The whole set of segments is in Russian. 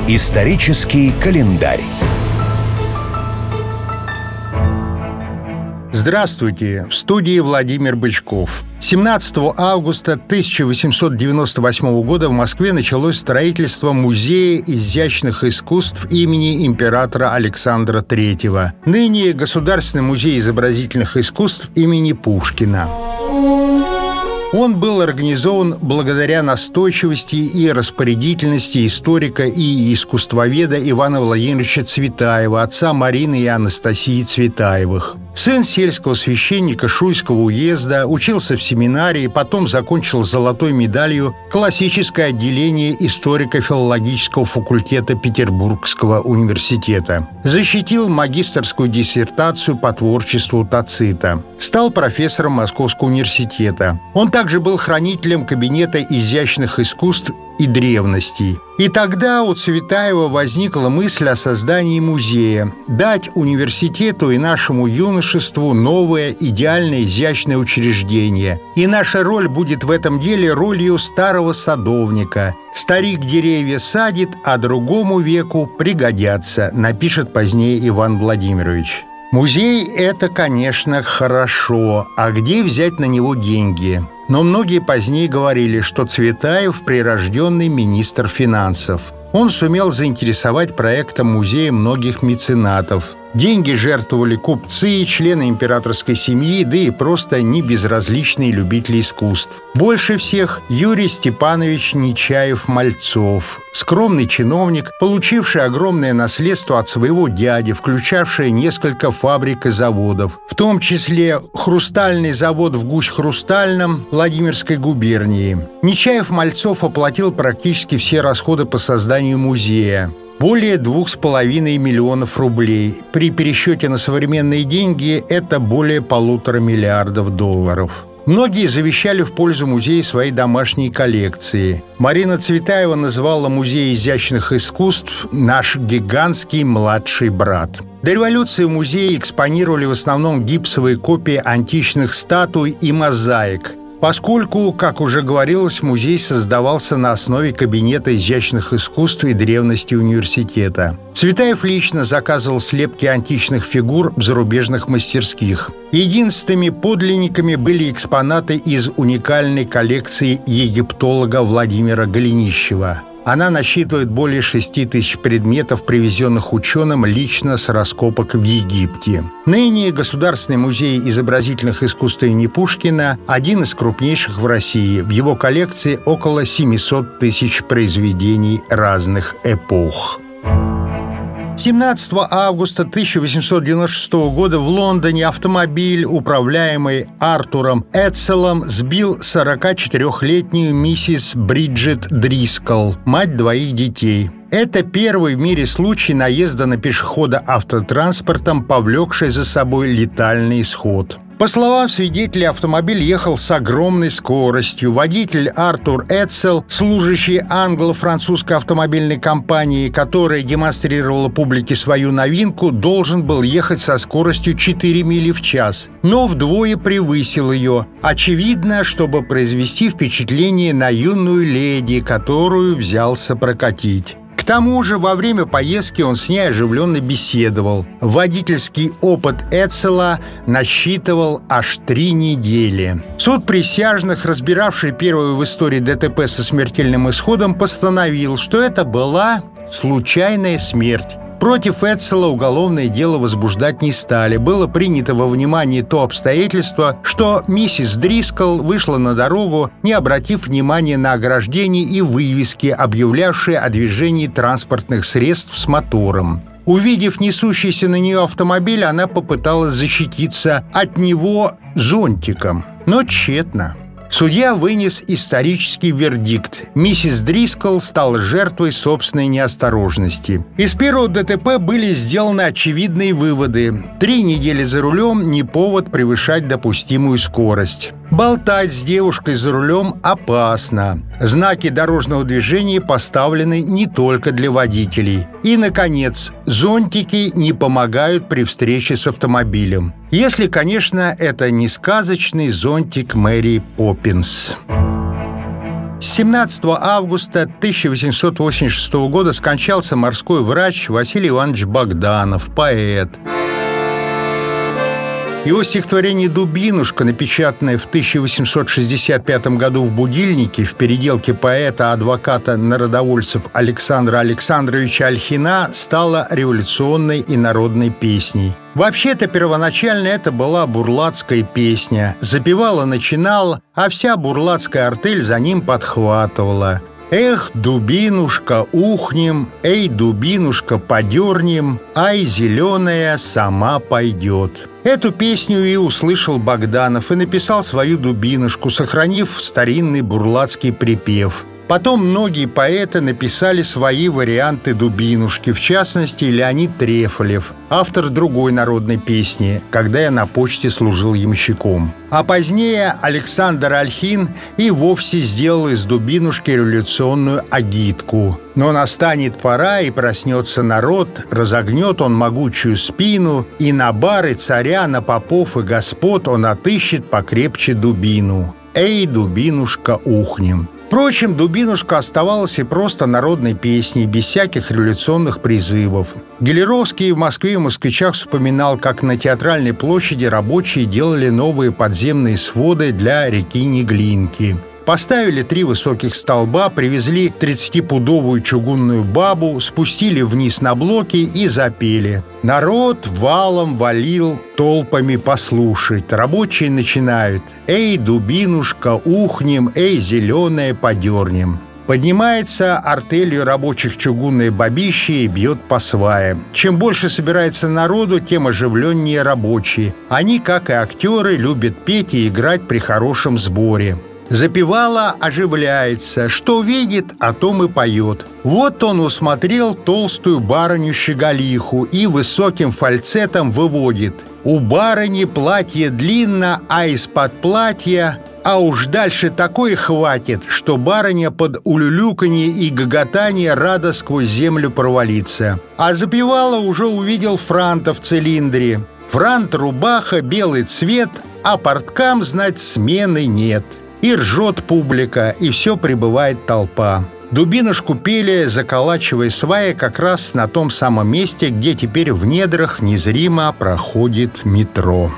Исторический календарь. Здравствуйте! В студии Владимир Бычков. 17 августа 1898 года в Москве началось строительство Музея изящных искусств имени императора Александра III, ныне Государственный музей изобразительных искусств имени Пушкина. Он был организован благодаря настойчивости и распорядительности историка и искусствоведа Ивана Владимировича Цветаева, отца Марины и Анастасии Цветаевых. Сын сельского священника Шуйского уезда, учился в семинарии, потом закончил с золотой медалью классическое отделение историко-филологического факультета Петербургского университета. Защитил магистерскую диссертацию по творчеству Тацита. Стал профессором Московского университета. Он также был хранителем кабинета изящных искусств и древностей. И тогда у Цветаева возникла мысль о создании музея, дать университету и нашему юношеству новое, идеальное, изящное учреждение. И наша роль будет в этом деле ролью старого садовника. Старик деревья садит, а другому веку пригодятся, напишет позднее Иван Владимирович. Музей – это, конечно, хорошо, а где взять на него деньги? Но многие позднее говорили, что Цветаев – прирожденный министр финансов. Он сумел заинтересовать проектом музея многих меценатов. Деньги жертвовали купцы, члены императорской семьи, да и просто небезразличные любители искусств. Больше всех Юрий Степанович Нечаев-Мальцов, скромный чиновник, получивший огромное наследство от своего дяди, включавшее несколько фабрик и заводов, в том числе хрустальный завод в Гусь-Хрустальном Владимирской губернии. Нечаев-Мальцов оплатил практически все расходы по созданию музея. Более 2,5 миллионов рублей. При пересчете на современные деньги это более $1,5 миллиарда. Многие завещали в пользу музея свои домашние коллекции. Марина Цветаева называла музей изящных искусств «наш гигантский младший брат». До революции в музее экспонировали в основном гипсовые копии античных статуй и мозаик, поскольку, как уже говорилось, музей создавался на основе кабинета изящных искусств и древности университета. Цветаев лично заказывал слепки античных фигур в зарубежных мастерских. Единственными подлинниками были экспонаты из уникальной коллекции египтолога Владимира Голенищева. Она насчитывает более 6 тысяч предметов, привезенных ученым лично с раскопок в Египте. Ныне Государственный музей изобразительных искусств имени Пушкина – один из крупнейших в России. В его коллекции около 700 тысяч произведений разных эпох. 17 августа 1896 года в Лондоне автомобиль, управляемый Артуром Эдселом, сбил 44-летнюю миссис Бриджит Дрискл, мать 2 детей. Это первый в мире случай наезда на пешехода автотранспортом, повлекший за собой летальный исход. По словам свидетелей, автомобиль ехал с огромной скоростью. Водитель Артур Эдсел, служащий англо-французской автомобильной компании, которая демонстрировала публике свою новинку, должен был ехать со скоростью 4 мили в час, но вдвое превысил ее, очевидно, чтобы произвести впечатление на юную леди, которую взялся прокатить. К тому же во время поездки он с ней оживленно беседовал. Водительский опыт Эдсела насчитывал аж 3 недели. Суд присяжных, разбиравший первую в истории ДТП со смертельным исходом, постановил, что это была случайная смерть. Против Эдсела уголовное дело возбуждать не стали. Было принято во внимание то обстоятельство, что миссис Дрискл вышла на дорогу, не обратив внимания на ограждения и вывески, объявлявшие о движении транспортных средств с мотором. Увидев несущийся на нее автомобиль, она попыталась защититься от него зонтиком, но тщетно. Судья вынес исторический вердикт. Миссис Дрискл стала жертвой собственной неосторожности. Из первого ДТП были сделаны очевидные выводы. 3 недели за рулем – не повод превышать допустимую скорость. Болтать с девушкой за рулем опасно. Знаки дорожного движения поставлены не только для водителей. И, наконец, зонтики не помогают при встрече с автомобилем. Если, конечно, это не сказочный зонтик Мэри Поппинс. 17 августа 1886 года скончался морской врач Василий Иванович Богданов, поэт. Его стихотворение «Дубинушка», напечатанное в 1865 году в «Будильнике» в переделке поэта-адвоката-народовольцев Александра Александровича Ольхина, стало революционной и народной песней. Вообще-то первоначально это была бурлацкая песня. Запевала начинал, а вся бурлацкая артель за ним подхватывала. «Эх, дубинушка, ухнем, эй, дубинушка, подернем, ай, зеленая сама пойдет». Эту песню и услышал Богданов и написал свою «Дубинушку», сохранив старинный бурлацкий припев. Потом многие поэты написали свои варианты «Дубинушки», в частности, Леонид Трефолев, автор другой народной песни «Когда я на почте служил ямщиком». А позднее Александр Ольхин и вовсе сделал из «Дубинушки» революционную агитку. Но настанет пора, и проснется народ, разогнет он могучую спину, и на бары царя, на попов и господ он отыщет покрепче дубину. «Эй, дубинушка, ухнем». Впрочем, «Дубинушка» оставалась и просто народной песней, без всяких революционных призывов. Гелеровский в Москве и москвичах вспоминал, как на Театральной площади рабочие делали новые подземные своды для реки Неглинки. Поставили 3 высоких столба, привезли 30-пудовую чугунную бабу, спустили вниз на блоки и запели. Народ валом валил толпами послушать. Рабочие начинают: «Эй, дубинушка, ухнем, эй, зеленая, подернем». Поднимается артелью рабочих чугунное бабище и бьет по сваям. Чем больше собирается народу, тем оживленнее рабочие. Они, как и актеры, любят петь и играть при хорошем сборе. Запевала оживляется, что видит, о том и поет. Вот он усмотрел толстую барыню-щеголиху и высоким фальцетом выводит: «У барыни платье длинно, а из-под платья...» А уж дальше такое хватит, что барыня под улюлюканье и гоготание рада сквозь землю провалиться. А запевала уже увидел франта в цилиндре. Франт, рубаха, белый цвет, а порткам, знать, смены нет. И ржет публика, и все прибывает толпа. «Дубинушку» пели, заколачивая сваи как раз на том самом месте, где теперь в недрах незримо проходит метро.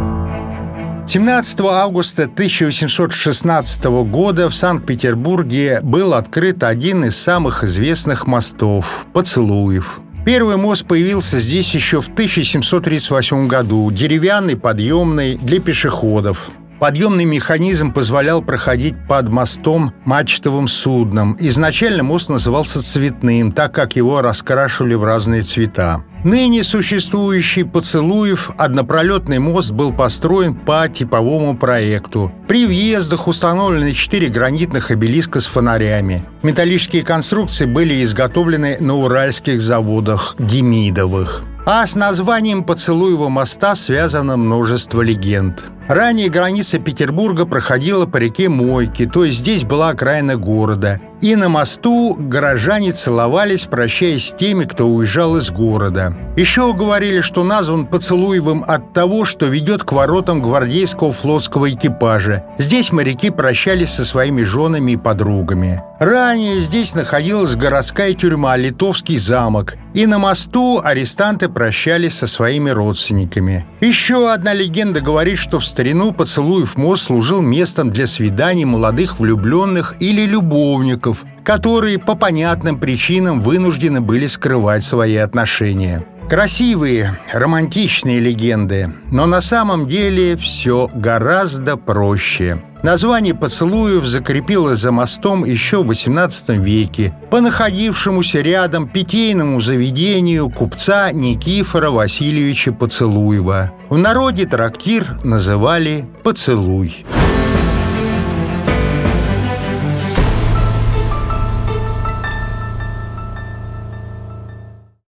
17 августа 1816 года в Санкт-Петербурге был открыт один из самых известных мостов – Поцелуев. Первый мост появился здесь еще в 1738 году, деревянный, подъемный, для пешеходов. Подъемный механизм позволял проходить под мостом мачтовым судном. Изначально мост назывался Цветным, так как его раскрашивали в разные цвета. Ныне существующий Поцелуев однопролетный мост был построен по типовому проекту. При въездах установлены 4 гранитных обелиска с фонарями. Металлические конструкции были изготовлены на уральских заводах Демидовых. А с названием Поцелуева моста связано множество легенд. Ранее граница Петербурга проходила по реке Мойке, то есть здесь была окраина города. И на мосту горожане целовались, прощаясь с теми, кто уезжал из города. Еще говорили, что назван Поцелуевым от того, что ведет к воротам гвардейского флотского экипажа. Здесь моряки прощались со своими женами и подругами. Ранее здесь находилась городская тюрьма Литовский замок, и на мосту арестанты прощались со своими родственниками. Еще одна легенда говорит, что в старину Поцелуев мост служил местом для свиданий молодых влюбленных или любовников, которые по понятным причинам вынуждены были скрывать свои отношения. Красивые, романтичные легенды, но на самом деле все гораздо проще. Название Поцелуев закрепилось за мостом еще в XVIII веке по находившемуся рядом питейному заведению купца Никифора Васильевича Поцелуева. В народе трактир называли «Поцелуй».